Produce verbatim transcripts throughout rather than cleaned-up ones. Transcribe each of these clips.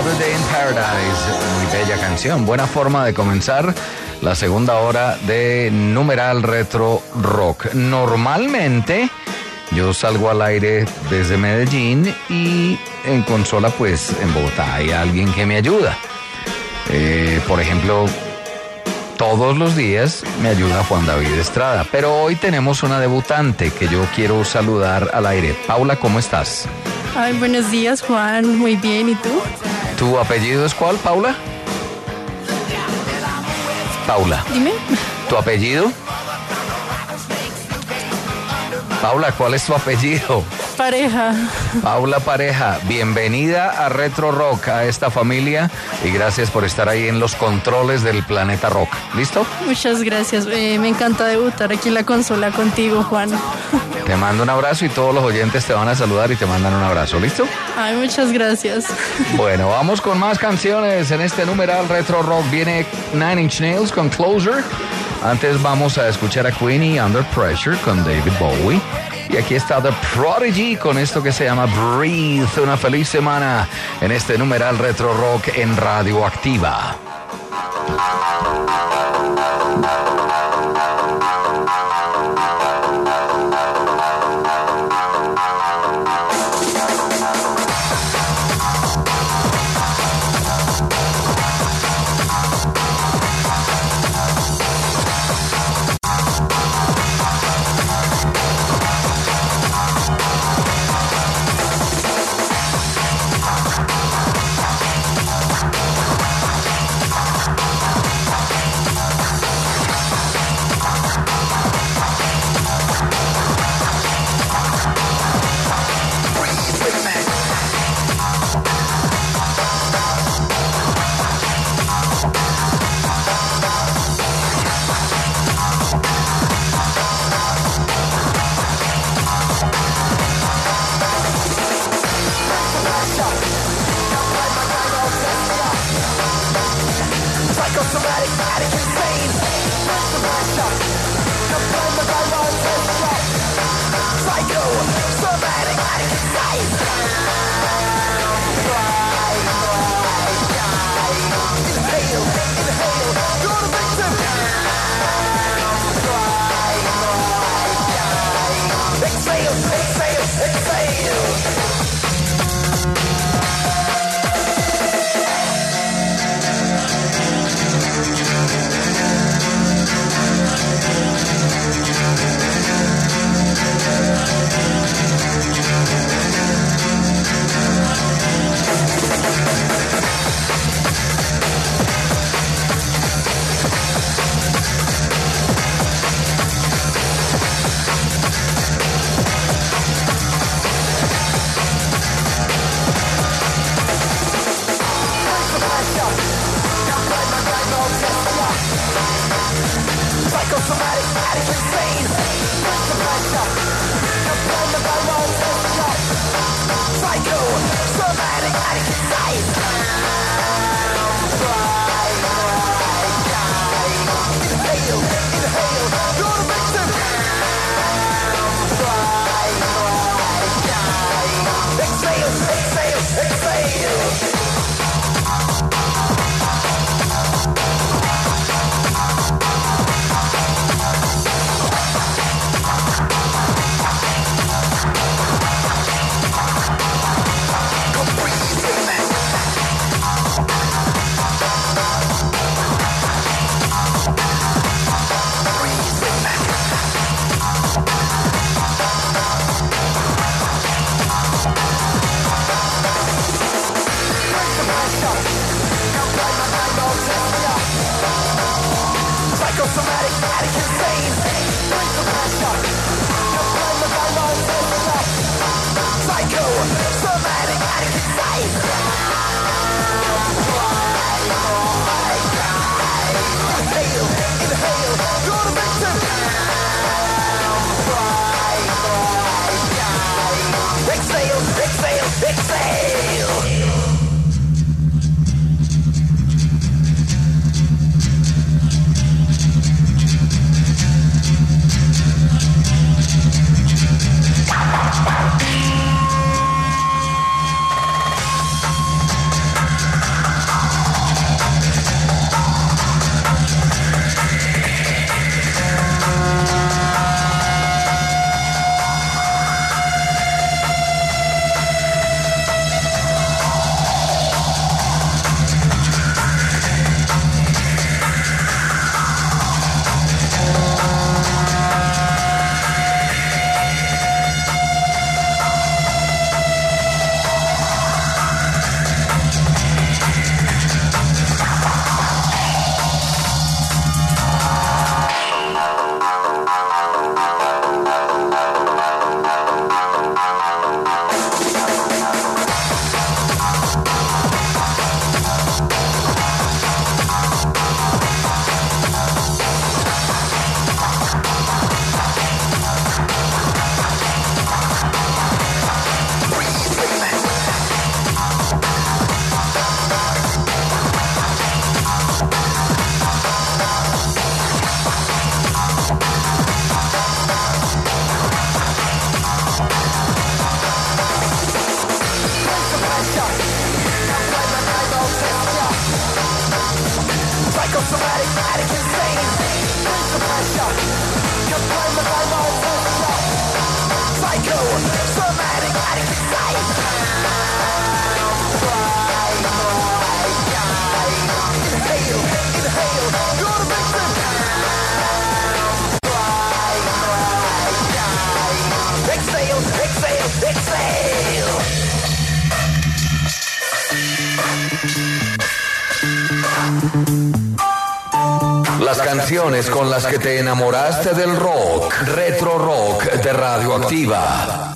Another Day in Paradise. Muy bella canción, buena forma de comenzar la segunda hora de Numeral Retro Rock. Normalmente yo salgo al aire desde Medellín y en consola, pues en Bogotá hay alguien que me ayuda. Eh, por ejemplo, todos los días me ayuda Juan David Estrada, pero hoy tenemos una debutante que yo quiero saludar al aire. Paula, ¿cómo estás? Ay, buenos días, Juan. Muy bien, ¿y tú? ¿Tu apellido es cuál, Paula? Paula. Dime. ¿Tu apellido? Paula, ¿cuál es tu apellido? Pareja. Paula Pareja, bienvenida a Retro Rock, a esta familia, y gracias por estar ahí en los controles del Planeta Rock. ¿Listo? Muchas gracias. Eh, me encanta debutar aquí en la consola contigo, Juan. Te mando un abrazo y todos los oyentes te van a saludar y te mandan un abrazo. ¿Listo? Ay, muchas gracias. Bueno, vamos con más canciones en este numeral Retro Rock. Viene Nine Inch Nails con Closer. Antes vamos a escuchar a Queenie, Under Pressure con David Bowie. Y aquí está The Prodigy con esto que se llama Breathe. Una feliz semana en este numeral Retro Rock en Radioactiva. Las canciones con las que te enamoraste del rock, Retro Rock de Radioactiva.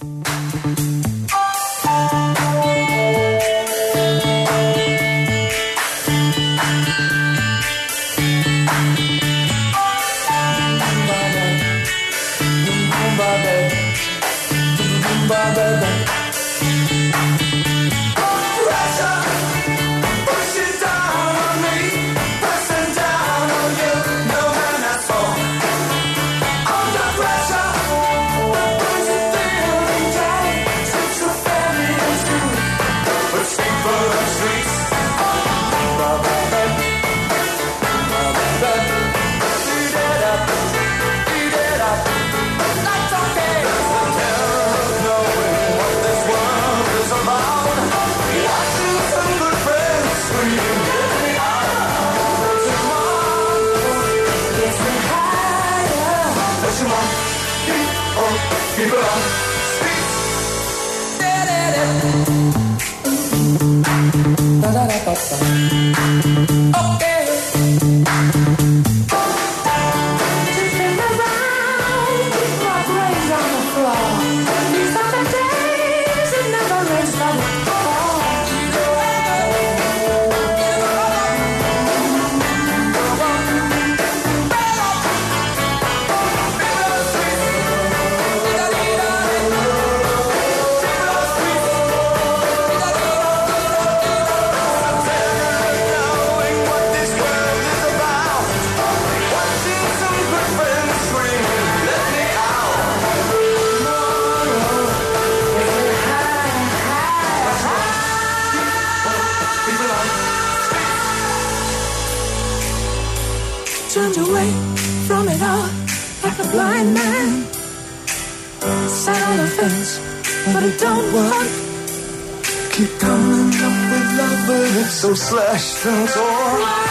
Turned away from it all like a blind man. Sat on the fence, but it don't work. Keep coming up with love, but it's so slashed and torn.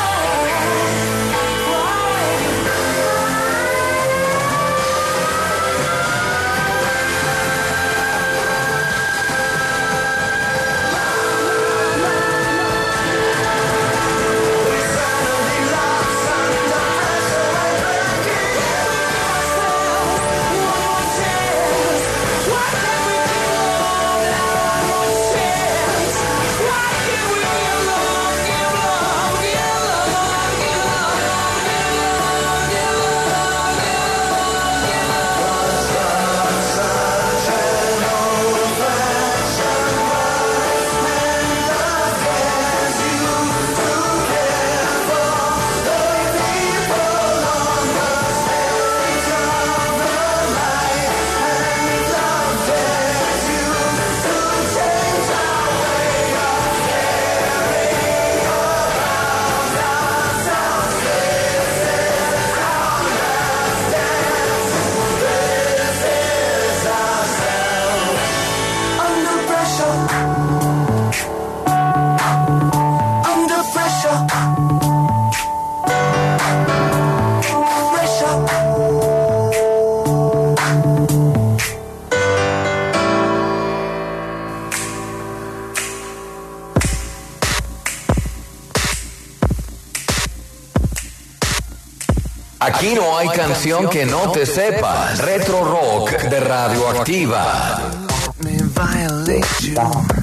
Aquí no hay canción que no te sepas. Retro Rock de Radioactiva. Me violate you.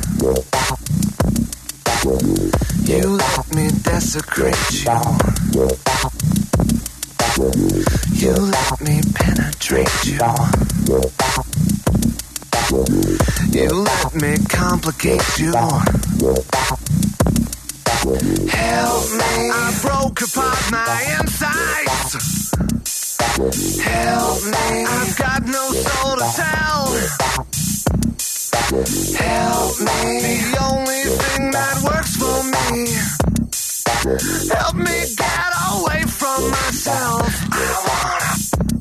You let me desecrate you. You let me penetrate you. You let me complicate you. Help me, I broke apart my insides. Help me, I've got no soul to tell. Help me, the only thing that works for me. Help me get away from myself. I wanna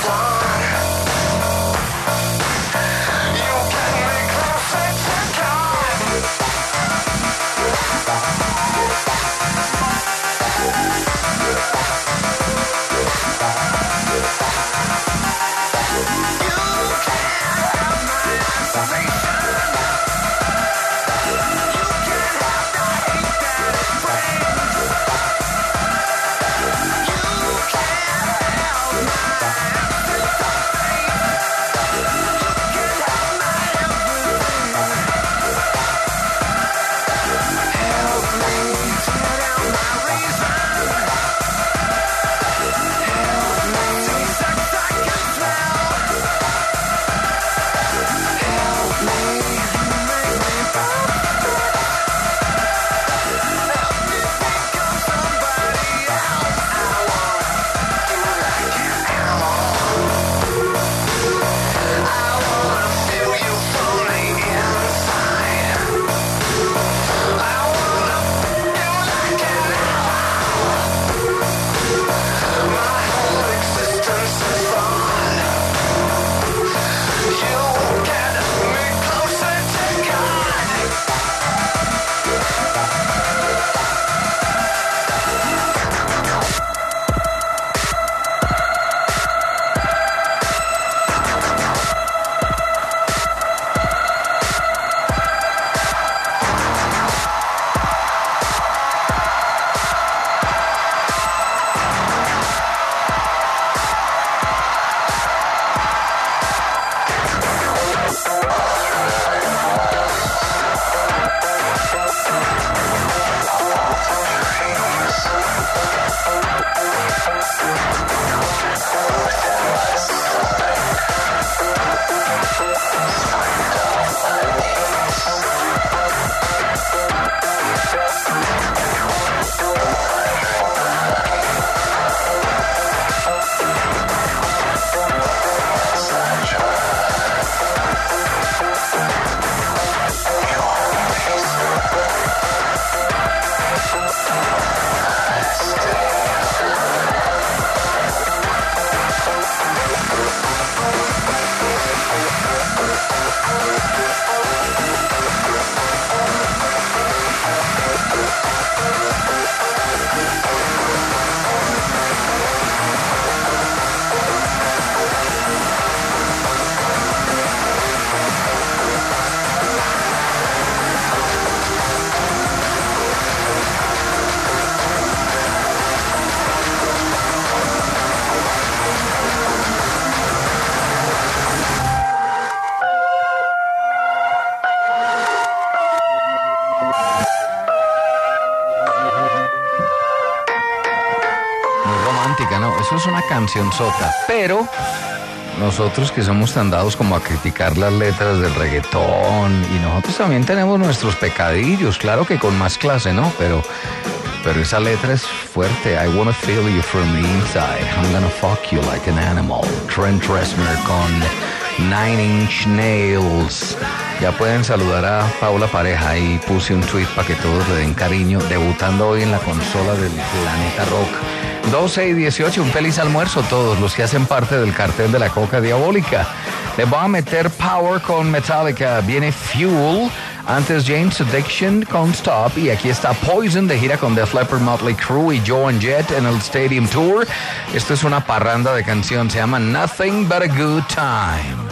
Eso es una cancionzota, pero nosotros que somos tan dados como a criticar las letras del reggaetón, y nosotros también tenemos nuestros pecadillos, claro que con más clase, ¿no? Pero, pero esa letra es fuerte. I wanna feel you from the inside. I'm gonna fuck you like an animal. Trent Reznor con Nine Inch Nails. Ya pueden saludar a Paula Pareja y puse un tweet para que todos le den cariño, debutando hoy en la consola del Planeta Rock. doce y dieciocho, un feliz almuerzo todos los que hacen parte del cartel de la coca diabólica. Les voy a meter Power con Metallica, viene Fuel, antes Jane's Addiction con Stop, y aquí está Poison de gira con Def Leppard, Motley Crue y Joe and Jett en el Stadium Tour. Esto es una parranda de canción, se llama Nothing But a Good Time.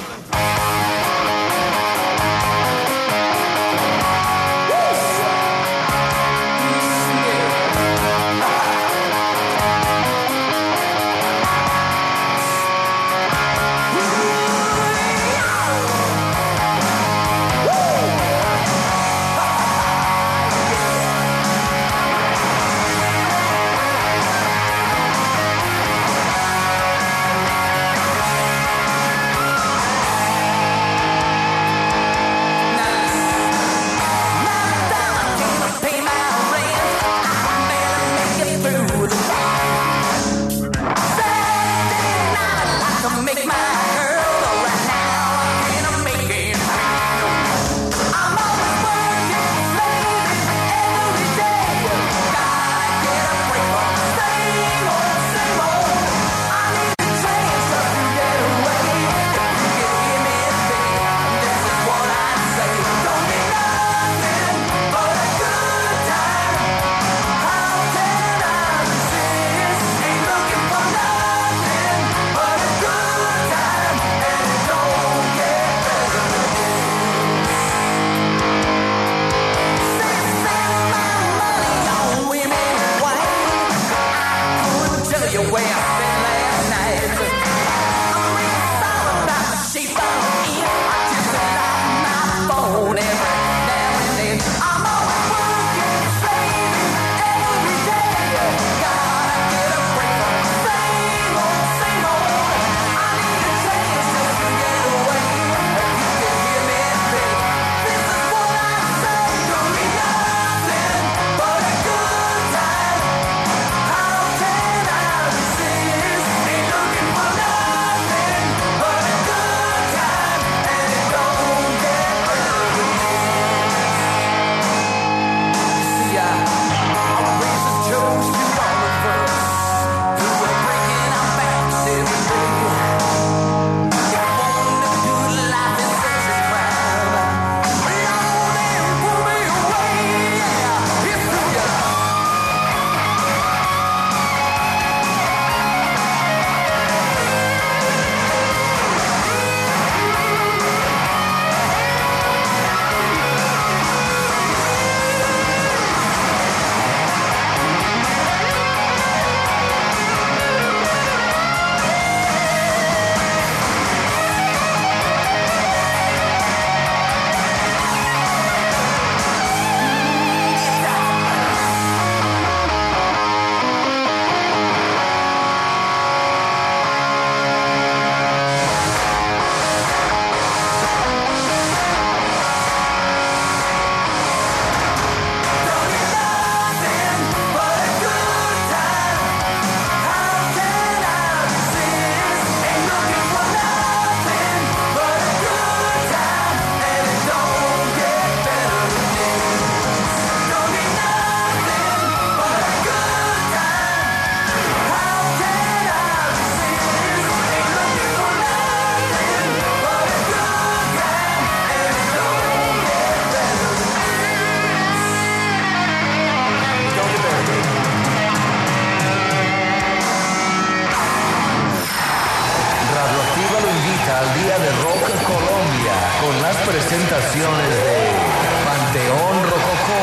con las presentaciones de Panteón Rococó.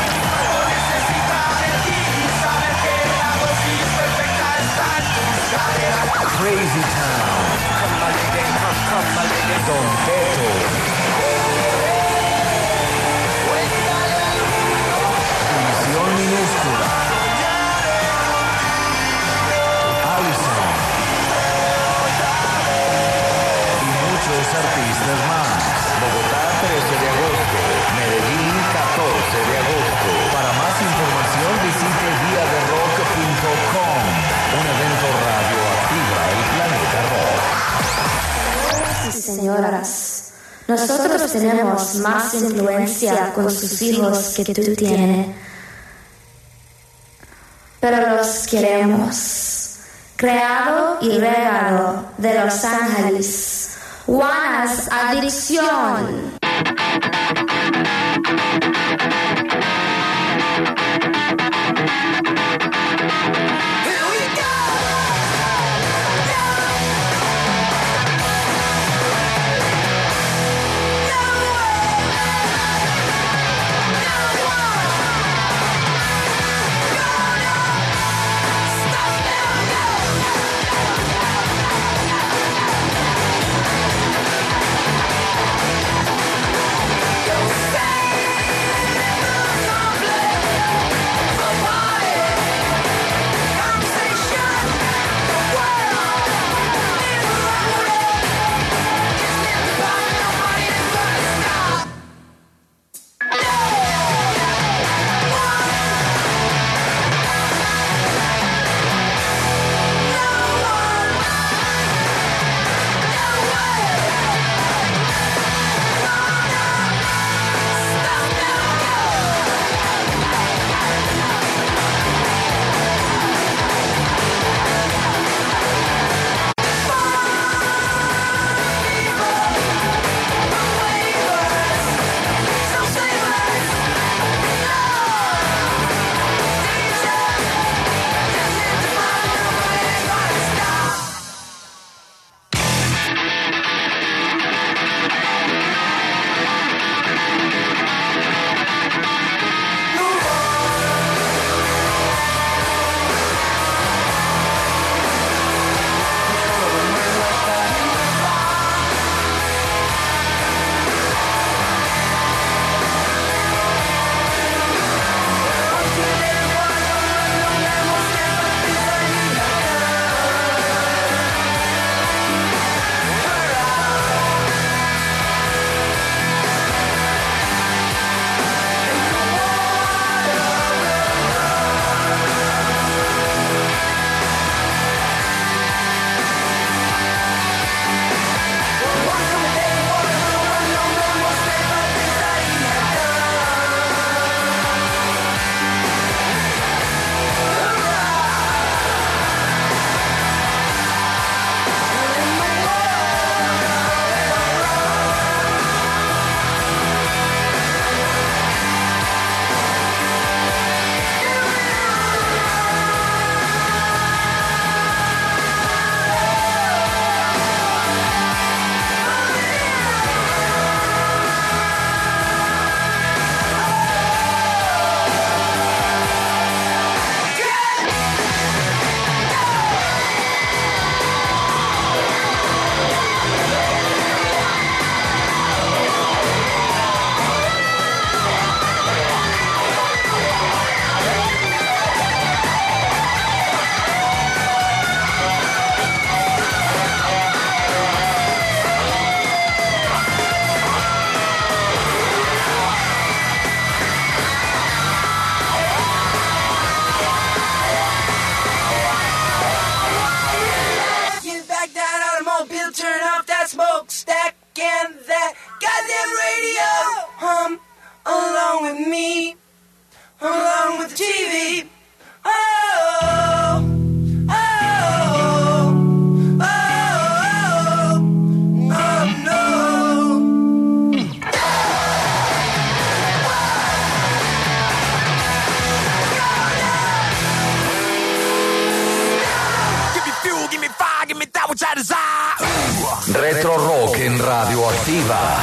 Crazy Town. Don Teto. Misión Minúscula. Allison. Y muchos artistas más. Bogotá, trece de agosto. Medellín, catorce de agosto. Para más información visite dia de rock punto com. Un evento radio activa el planeta rock. Sí, señoras, nosotros tenemos más influencia con sus hijos que tú tienes, pero los queremos. Creado y regalo de Los Ángeles, Juanas Adicción. Retro Rock en Radioactiva.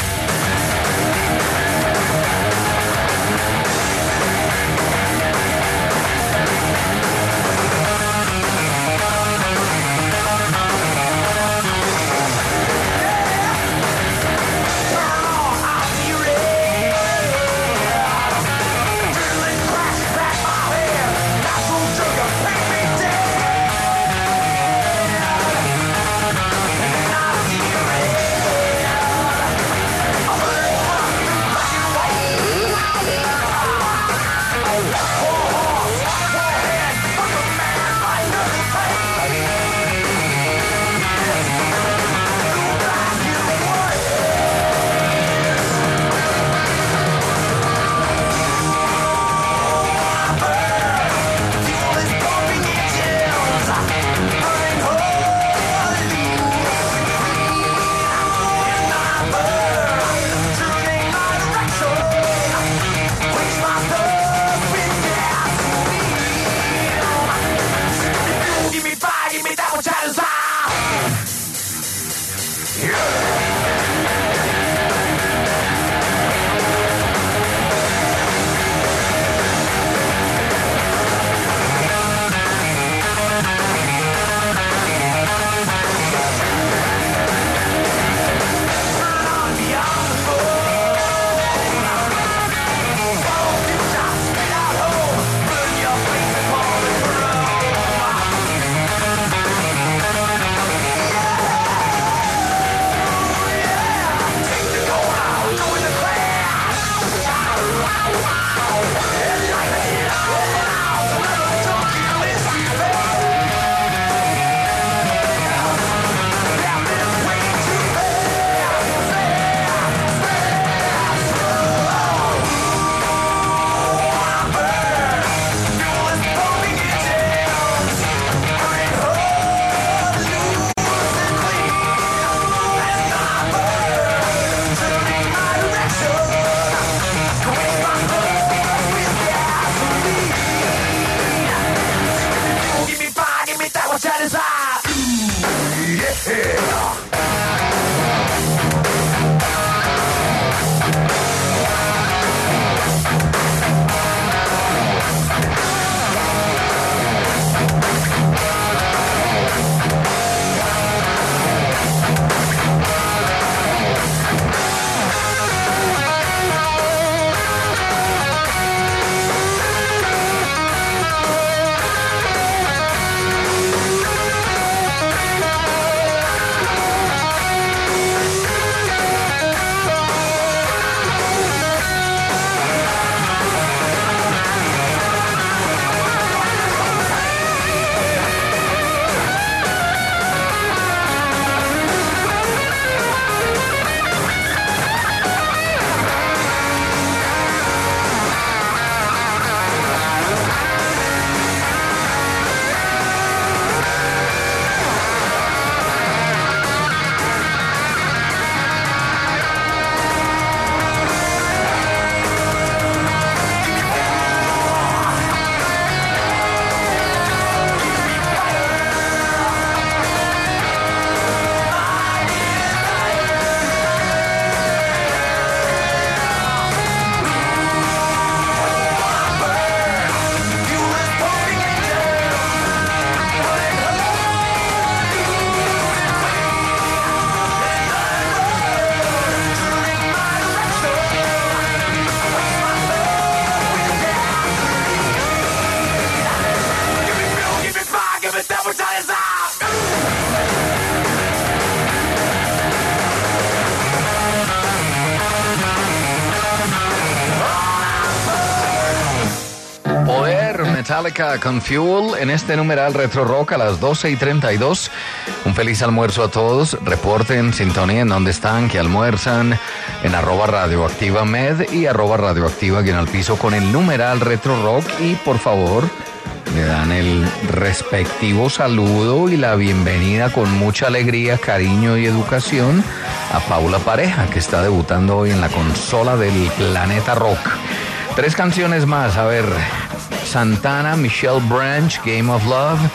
Metallica con Fuel en este numeral Retro Rock a las doce y treinta y dos. Un feliz almuerzo a todos. Reporten, sintonía en donde están, que almuerzan en arroba radioactiva med y arroba radioactiva guión al piso con el numeral Retro Rock. Y por favor, le dan el respectivo saludo y la bienvenida con mucha alegría, cariño y educación a Paula Pareja, que está debutando hoy en la consola del Planeta Rock. Tres canciones más, a ver. Santana, Michelle Branch, Game of Love.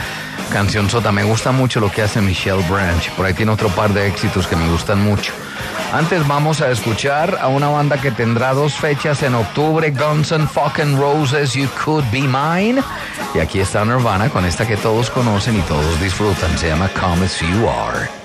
canción sota. Me gusta mucho lo que hace Michelle Branch. Por ahí tiene otro par de éxitos que me gustan mucho. Antes vamos a escuchar a una banda que tendrá dos fechas en octubre, Guns N' Fucking Roses, You Could Be Mine. Y aquí está Nirvana con esta que todos conocen y todos disfrutan. Se llama Come As You Are.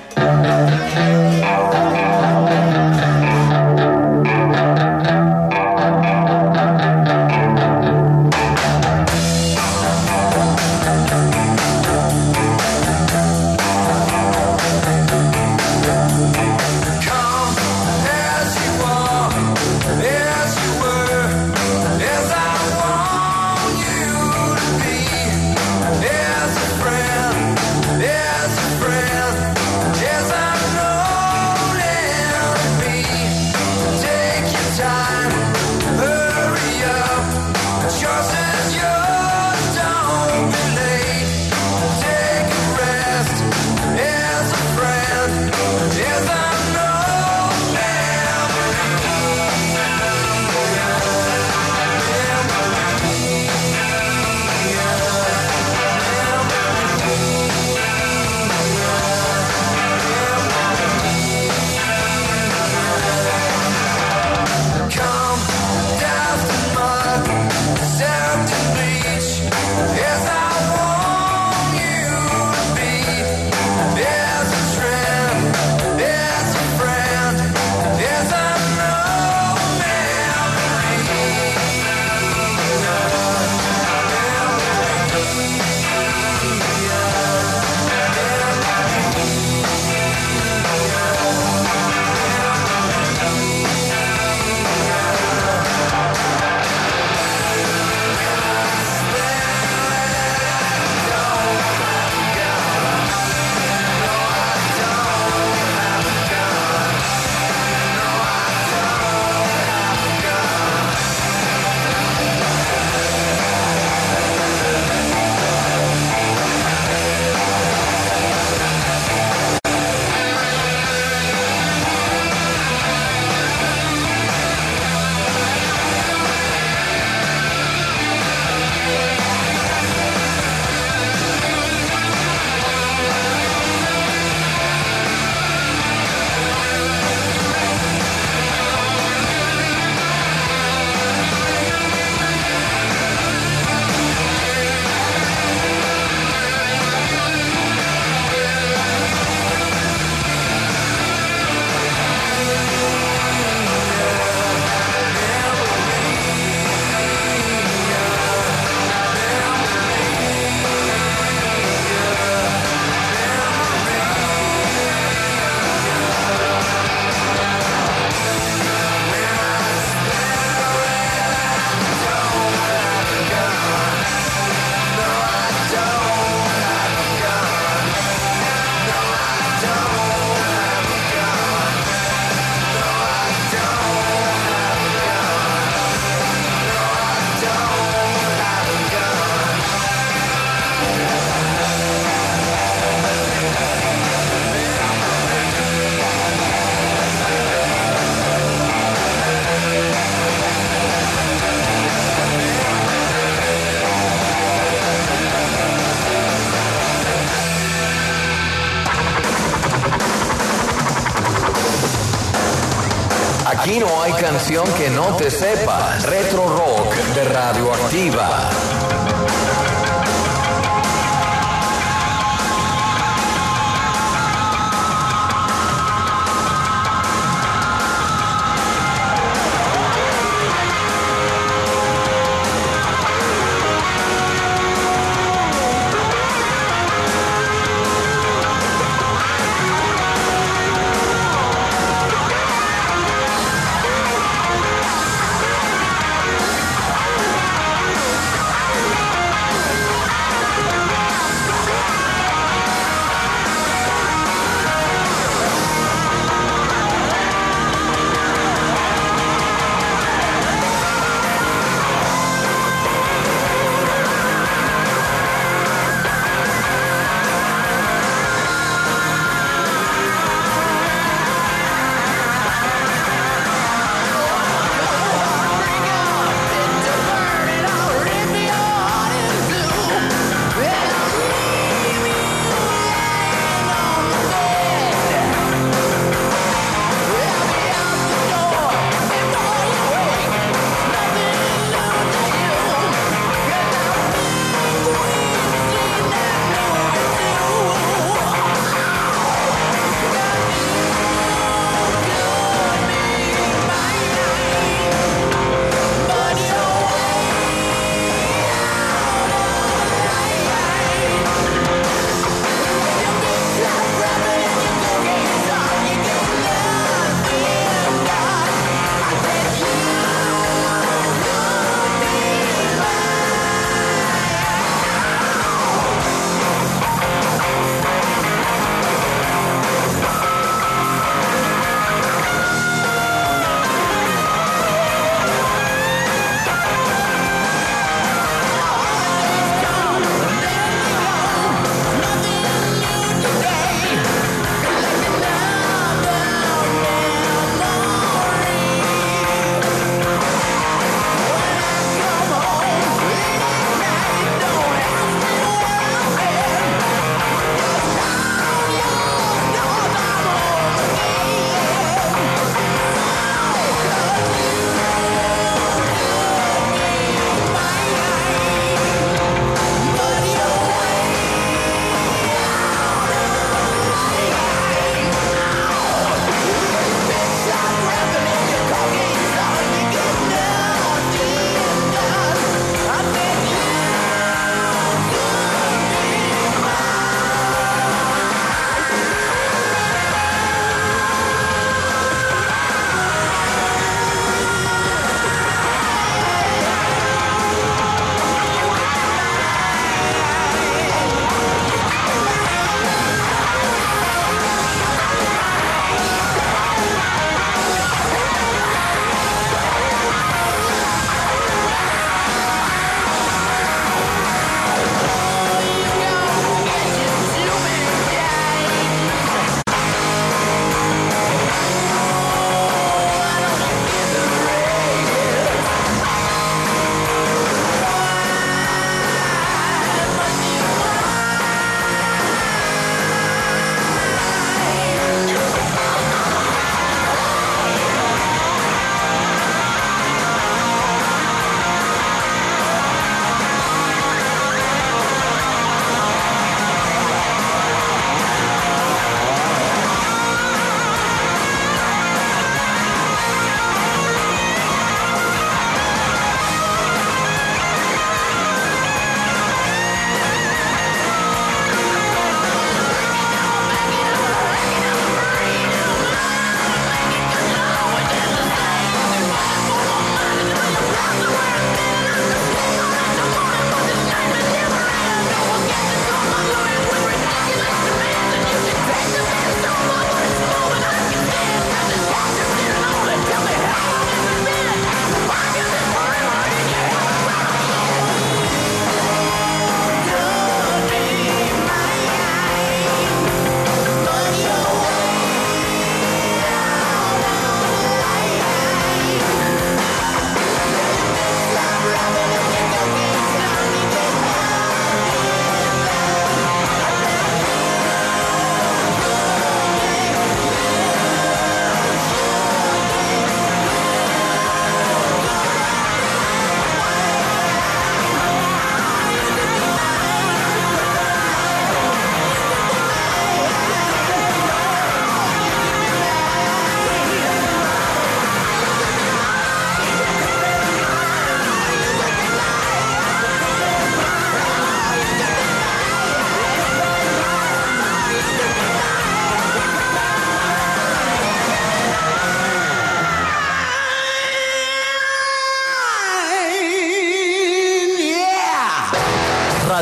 Aquí no hay canción que no te sepas. Retro Rock de Radioactiva.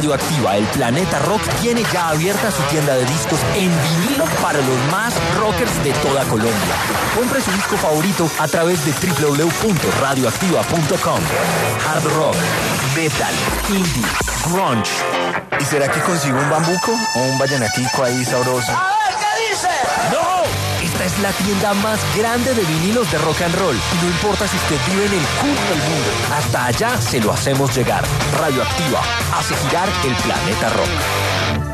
Radioactiva, el Planeta Rock, tiene ya abierta su tienda de discos en vinilo para los más rockers de toda Colombia. Compre su disco favorito a través de doble u doble u doble u punto radioactiva punto com. Hard rock, metal, indie, grunge. ¿Y será que consigo un bambuco o un vallenatico ahí sabroso? ¡A ver qué dice! ¡No! Esta es la tienda más grande de vinilos de rock and roll. Y no importa si usted vive en el culo del mundo, hasta allá se lo hacemos llegar. Radioactiva hace girar el planeta rock.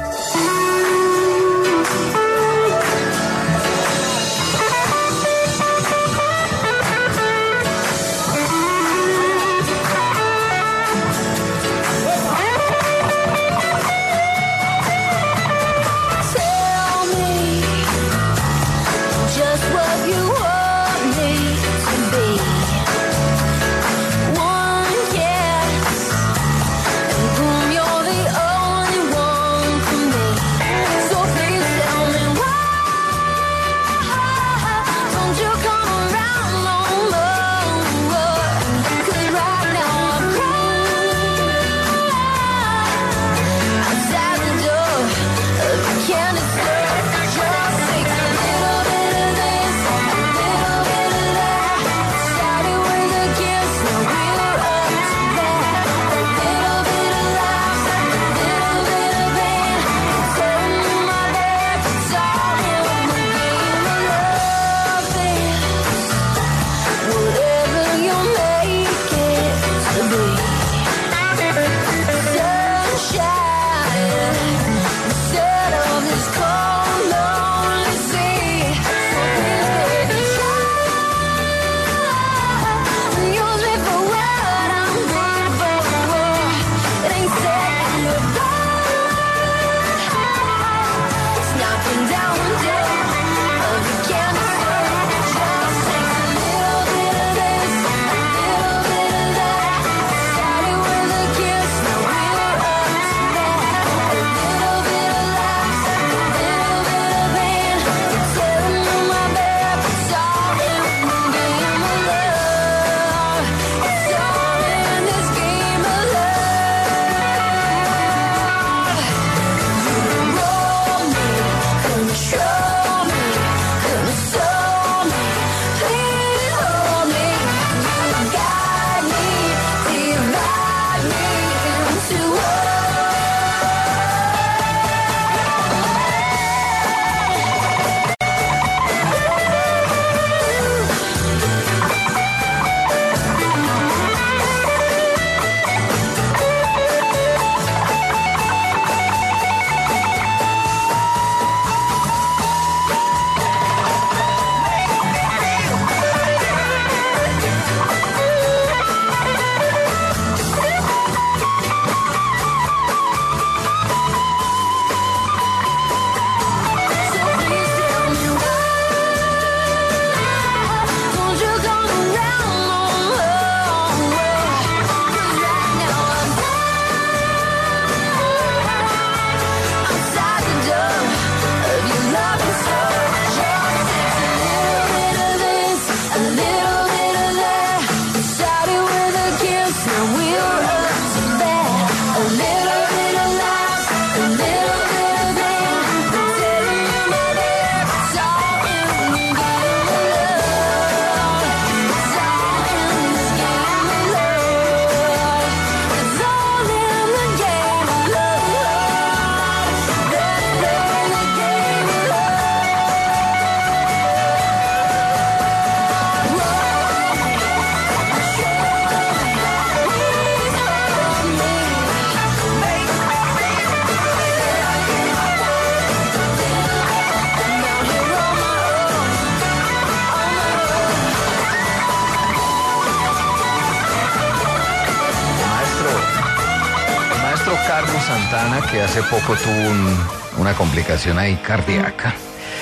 Carlos Santana, que hace poco tuvo un, una complicación ahí cardíaca.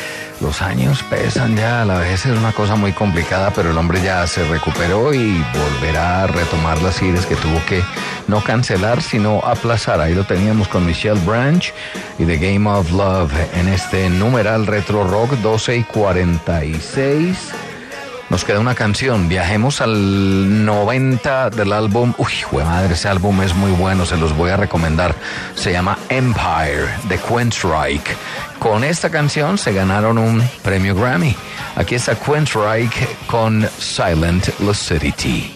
Los años pesan ya, la vejez es una cosa muy complicada, pero el hombre ya se recuperó y volverá a retomar las giras que tuvo que no cancelar, sino aplazar. Ahí lo teníamos con Michelle Branch y The Game of Love en este numeral Retro Rock doce y cuarenta y seis. Nos queda una canción. Viajemos al noventa del álbum. Uy, jue madre, ese álbum es muy bueno, se los voy a recomendar. Se llama Empire, de Queensryche. Con esta canción se ganaron un premio Grammy. Aquí está Queensryche con Silent Lucidity.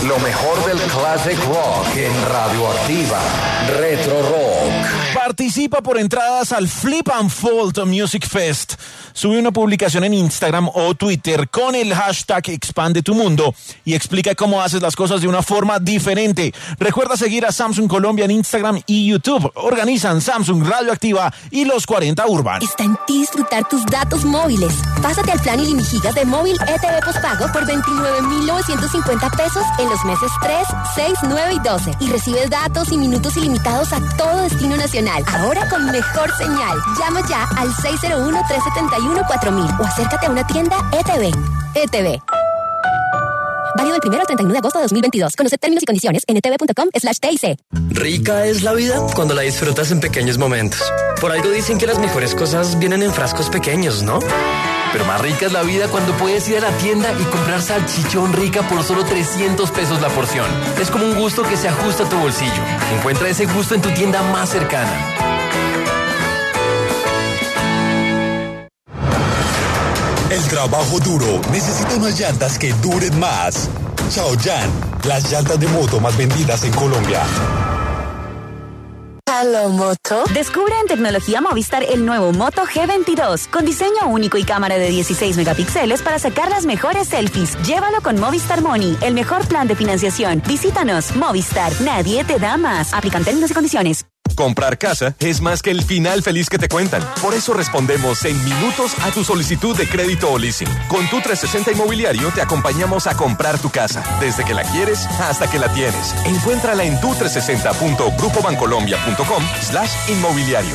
Lo mejor del classic rock en Radioactiva. Retro Rock. Participa por entradas al Flip and Fold Music Fest. Sube una publicación en Instagram o Twitter con el hashtag Expande tu Mundo y explica cómo haces las cosas de una forma diferente. Recuerda seguir a Samsung Colombia en Instagram y YouTube. Organizan Samsung, Radioactiva y los cuarenta Urban. Está en ti disfrutar tus datos móviles. Pásate al plan Ilimigigas de móvil E T V postpago por veintinueve mil novecientos cincuenta pesos en los meses tres, seis, nueve y doce. Y recibes datos y minutos ilimitados a todo destino nacional. Ahora con mejor señal. Llama ya al seis cero uno, tres siete uno, cuatro mil o acércate a una tienda E T V. E T V. Válido del primero al treinta y uno de agosto de dos mil veintidós. Conoce términos y condiciones en etv.com slash TIC. Rica es la vida cuando la disfrutas en pequeños momentos. Por algo dicen que las mejores cosas vienen en frascos pequeños, ¿no? Pero más rica es la vida cuando puedes ir a la tienda y comprar salchichón Rica por solo trescientos pesos la porción. Es como un gusto que se ajusta a tu bolsillo. Encuentra ese gusto en tu tienda más cercana. El trabajo duro necesita unas llantas que duren más. Chaoyan, las llantas de moto más vendidas en Colombia. Hello, Moto. Descubre en Tecnología Movistar el nuevo Moto G veintidós con diseño único y cámara de dieciséis megapíxeles para sacar las mejores selfies. Llévalo con Movistar Money, el mejor plan de financiación. Visítanos, Movistar, nadie te da más. Aplican términos y condiciones. Comprar casa es más que el final feliz que te cuentan. Por eso respondemos en minutos a tu solicitud de crédito o leasing. Con tu trescientos sesenta Inmobiliario te acompañamos a comprar tu casa, desde que la quieres hasta que la tienes. Encuéntrala en tu trescientos sesenta punto grupo bancolombia punto com slash inmobiliario.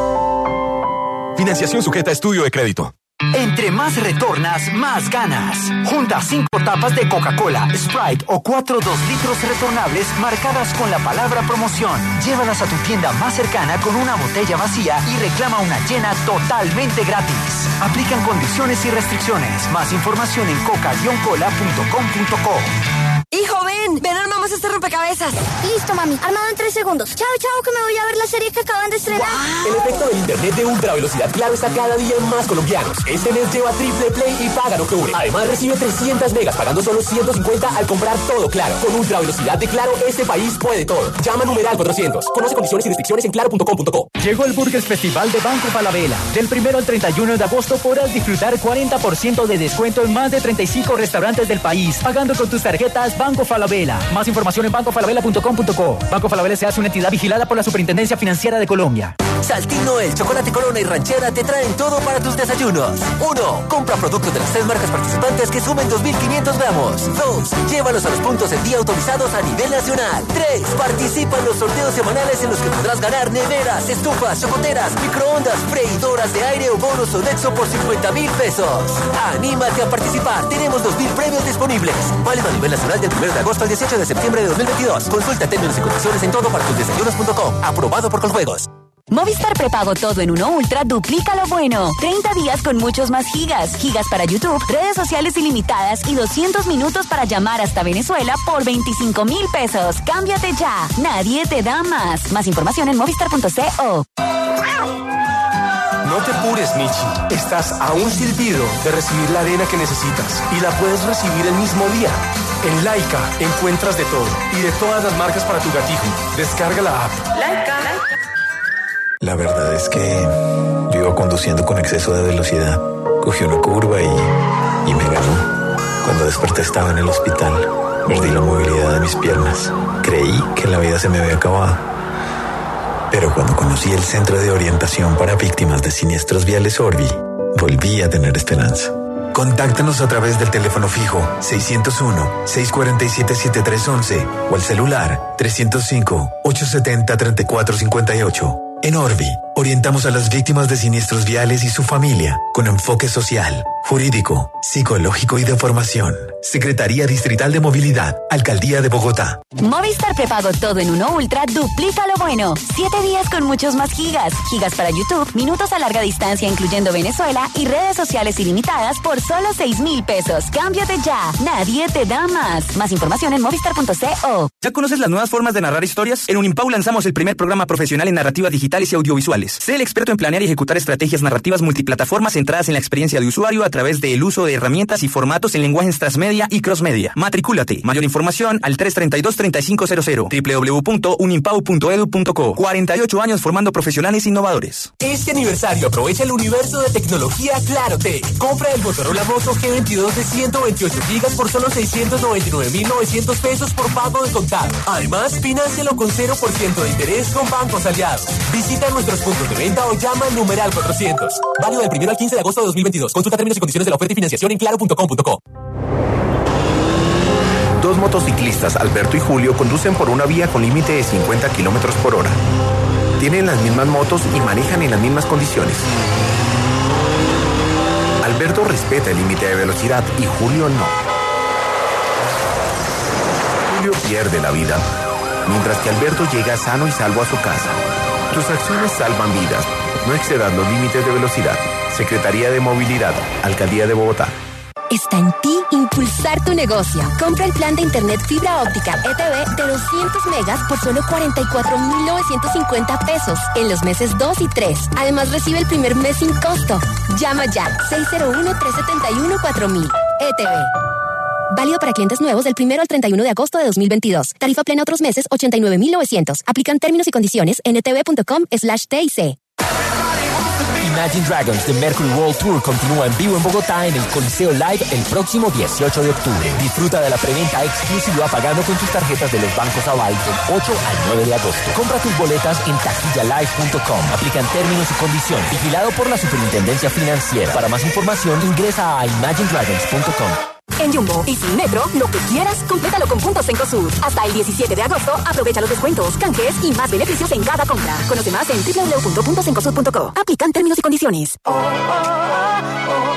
Financiación sujeta a estudio de crédito. Entre más retornas, más ganas. Junta cinco tapas de Coca-Cola, Sprite o cuatro dos litros retornables marcadas con la palabra promoción. Llévalas a tu tienda más cercana con una botella vacía y reclama una llena totalmente gratis. Aplican condiciones y restricciones. Más información en coca guion cola punto com punto co. Hijo, ven, ven, armamos este rompecabezas. Listo, mami, armado en tres segundos. Chao, chao, que me voy a ver la serie que acaban de estrenar. Wow. El efecto del internet de ultra velocidad Claro está cada día en más colombianos. Este mes lleva triple play y paga lo que une. Además recibe trescientas megas pagando solo ciento cincuenta al comprar todo Claro. Con ultra velocidad de Claro, este país puede todo. Llama numeral cuatrocientos. Conoce condiciones y restricciones en claro punto com punto co. Llegó el Burgers Festival de Banco Falabella. Del primero al treinta y uno de agosto podrás disfrutar cuarenta por ciento de descuento en más de treinta y cinco restaurantes del país, pagando con tus tarjetas Banco Falabella. Más información en banco falabella punto com punto co. Banco Falabella se hace una entidad vigilada por la Superintendencia Financiera de Colombia. Saltín Noel, Chocolate Corona y Ranchera te traen todo para tus desayunos. Uno, compra productos de las tres marcas participantes que sumen dos mil quinientos gramos. Dos, llévalos a los puntos en día autorizados a nivel nacional. Tres, participa en los sorteos semanales en los que podrás ganar neveras, estufas, chocoteras, microondas, freidoras de aire o bonos Sodexo por cincuenta mil pesos. Anímate a participar, tenemos dos mil premios disponibles. Válido a nivel nacional del primero de agosto al dieciocho de septiembre de dos mil veintidós. Consulta términos y condiciones en todo para tus desayunos punto com. Aprobado por Coljuegos. Movistar Prepago Todo en Uno Ultra duplica lo bueno. treinta días con muchos más gigas. Gigas para YouTube, redes sociales ilimitadas y doscientos minutos para llamar hasta Venezuela por veinticinco mil pesos. Cámbiate ya. Nadie te da más. Más información en movistar punto co. No te apures, Michi. Estás a un silbido de recibir la arena que necesitas y la puedes recibir el mismo día. En Laika encuentras de todo y de todas las marcas para tu gatito. Descarga la app. Laika. La verdad es que yo iba conduciendo con exceso de velocidad. Cogí una curva y, y me ganó. Cuando desperté estaba en el hospital. Perdí la movilidad de mis piernas. Creí que la vida se me había acabado. Pero cuando conocí el Centro de Orientación para Víctimas de Siniestros Viales Orbi, volví a tener esperanza. Contáctanos a través del teléfono fijo seiscientos uno, seiscientos cuarenta y siete, setenta y tres once o al celular trescientos cinco, ochocientos setenta, treinta y cuatro cincuenta y ocho. En Orbi, orientamos a las víctimas de siniestros viales y su familia con enfoque social, jurídico, psicológico y de formación. Secretaría Distrital de Movilidad, Alcaldía de Bogotá. Movistar Prepago Todo en Uno Ultra duplica lo bueno. Siete días con muchos más gigas. Gigas para YouTube, minutos a larga distancia incluyendo Venezuela y redes sociales ilimitadas por solo seis mil pesos. Cámbiate ya. Nadie te da más. Más información en movistar punto co. ¿Ya conoces las nuevas formas de narrar historias? En Unimpau lanzamos el primer programa profesional en narrativa digitales y audiovisuales. digitales. Sé el experto en planear y ejecutar estrategias narrativas multiplataformas centradas en la experiencia de usuario a través del uso de herramientas y formatos en lenguajes transmedia y crossmedia. Matricúlate. Mayor información al tres tres dos, tres cinco cero cero. doble u doble u doble u punto unimpau punto edu punto co. cuarenta y ocho años formando profesionales innovadores. Este aniversario aprovecha el universo de tecnología Claro T. Compra el Motorola Moto G veintidós de ciento veintiocho gigas por solo seiscientos noventa y nueve mil novecientos pesos por pago de contado. Además, financialo con cero por ciento de interés con bancos aliados. Visita nuestros puntos de venta o llama al numeral cuatrocientos. Válido del primero al quince de agosto de dos mil veintidós. Consulta términos y condiciones de la oferta y financiación en claro punto com punto co. Dos motociclistas, Alberto y Julio, conducen por una vía con límite de cincuenta kilómetros por hora. Tienen las mismas motos y manejan en las mismas condiciones. Alberto respeta el límite de velocidad y Julio no. Julio pierde la vida, mientras que Alberto llega sano y salvo a su casa. Tus acciones salvan vidas. No excedas los límites de velocidad. Secretaría de Movilidad, Alcaldía de Bogotá. Está en ti impulsar tu negocio. Compra el plan de internet fibra óptica E T V de doscientos megas por solo cuarenta y cuatro mil novecientos cincuenta pesos en los meses dos y tres. Además, recibe el primer mes sin costo. Llama ya seis cero uno, tres siete uno, cuatro mil. E T V. Válido para clientes nuevos del primero al treinta y uno de agosto de dos mil veintidós. Tarifa plena otros meses ochenta y nueve mil novecientos. Aplican términos y condiciones en etv.com slash TIC. Imagine Dragons The Mercury World Tour continúa en vivo en Bogotá en el Coliseo Live el próximo dieciocho de octubre. Disfruta de la preventa exclusiva pagando con tus tarjetas de los bancos Aval del ocho al nueve de agosto. Compra tus boletas en taquilla live punto com. Aplican términos y condiciones. Vigilado por la Superintendencia Financiera. Para más información ingresa a imagine dragons punto com. En Jumbo y Sin Metro, lo que quieras, complétalo con puntos Cencosud. Hasta el diecisiete de agosto, aprovecha los descuentos, canjes y más beneficios en cada compra. Conoce más en doble u doble u doble u punto puntos cencosud punto co. Aplican términos y condiciones. Oh, oh, oh, oh.